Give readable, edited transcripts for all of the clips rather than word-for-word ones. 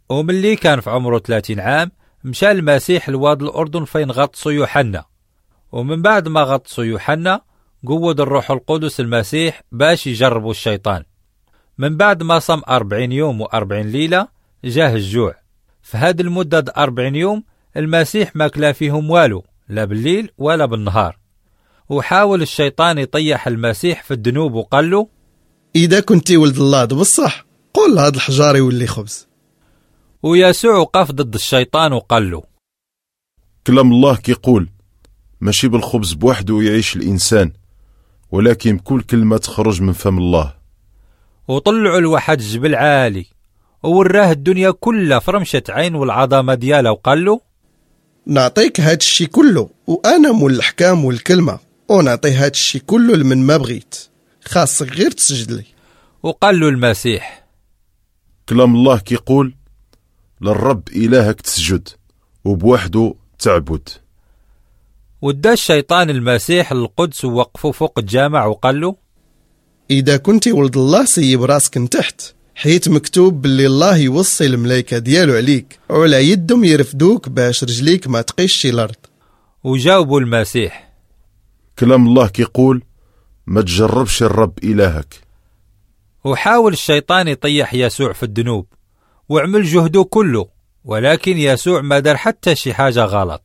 وملي كان في عمره 30 عام مشى المسيح لواد الأردن فين غطسوا يوحنا، ومن بعد ما غطسوا يوحنا قود الروح القدس المسيح باش يجربوا الشيطان. من بعد ما صام 40 يوم و40 ليلة جاه الجوع. في هذه المدة 40 يوم المسيح ما كلا فيهم والو، لا بالليل ولا بالنهار. وحاول الشيطان يطيح المسيح في الذنوب وقال له: إذا كنتي ولد الله بصح قول لهذا الحجار يولي خبز. ويسوع وقف ضد الشيطان وقال له: كلام الله كيقول ماشي بالخبز بوحده يعيش الإنسان، ولكن بكل كلمة تخرج من فم الله. وطلعوا لواحد الجبل عالي ووراه الدنيا كلها في رمشة عين والعظمة ديالها، وقال له: نعطيك هاد الشي كله، وأنا مول الحكام والكلمة، ونعطي هاد الشي كله لمن ما بغيت، خاصك غير تسجد لي. وقال له المسيح: كلام الله كيقول للرب إلهك تسجد وبوحده تعبد. ودا الشيطان المسيح للقدس ووقفوا فوق الجامع وقال له: إذا كنتي ولد الله سيب راسك من تحت، حيت مكتوب باللي الله يوصي الملايكة ديالو عليك وعلى يدهم يرفدوك باش رجليك ما تقيش الأرض. وجاوبوا المسيح: كلام الله كيقول ما تجربش الرب إلهك. وحاول الشيطان يطيح يسوع في الذنوب وعمل جهده كله، ولكن يسوع ما دار حتى شي حاجة غلط.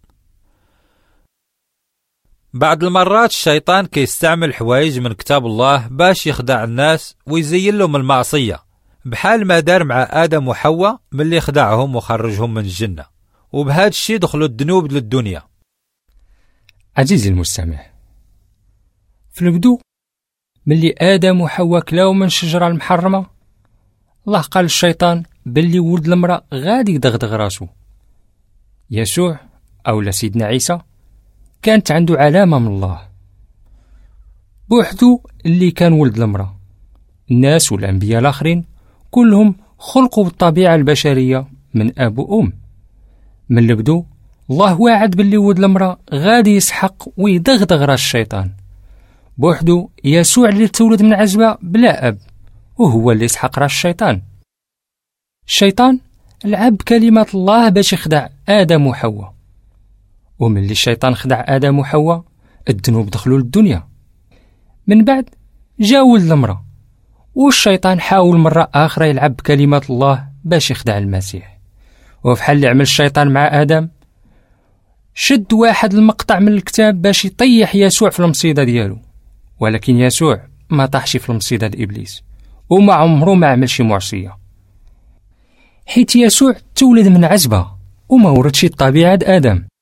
بعض المرات الشيطان كيستعمل حوايج من كتاب الله باش يخدع الناس ويزين لهم المعصية، بحال ما دار مع آدم وحواء ملي خدعهم وخرجهم من الجنة، وبهذا الشي دخلوا الذنوب للدنيا. عزيزي المستمع، في البدو ملي آدم وحواء كلاو من الشجرة المحرمة، الله قال للشيطان باللي ولد المرأة غادي يدغدغ راسو. يسوع أو سيدنا عيسى كانت عنده علامة من الله، بوحدو اللي كان ولد المرأة. الناس والأنبياء الآخرين كلهم خلقوا بالطبيعة البشرية من أب وأم. من البدو الله واعد باللي ولد المرأة غادي يسحق ويدغدغ راس الشيطان. بوحدو يسوع اللي تولد من عزبة بلا أب، وهو اللي يسحق راس الشيطان. الشيطان لعب كلمة الله باش يخدع آدم وحواء، ومن اللي الشيطان خدع آدم وحواء الذنوب دخلوا للدنيا. من بعد جا ولد المرأة، والشيطان حاول مرة آخرى يلعب بكلمة الله باش يخدع المسيح. وفحال اللي عمل الشيطان مع آدم، شد واحد المقطع من الكتاب باش يطيح يسوع في المصيدة ديالو، ولكن يسوع ما طاحش في المصيدة لإبليس، وما عمره ما عمل شي معصية، حيت يسوع تولد من عزبة وما وردش الطبيعة آدم.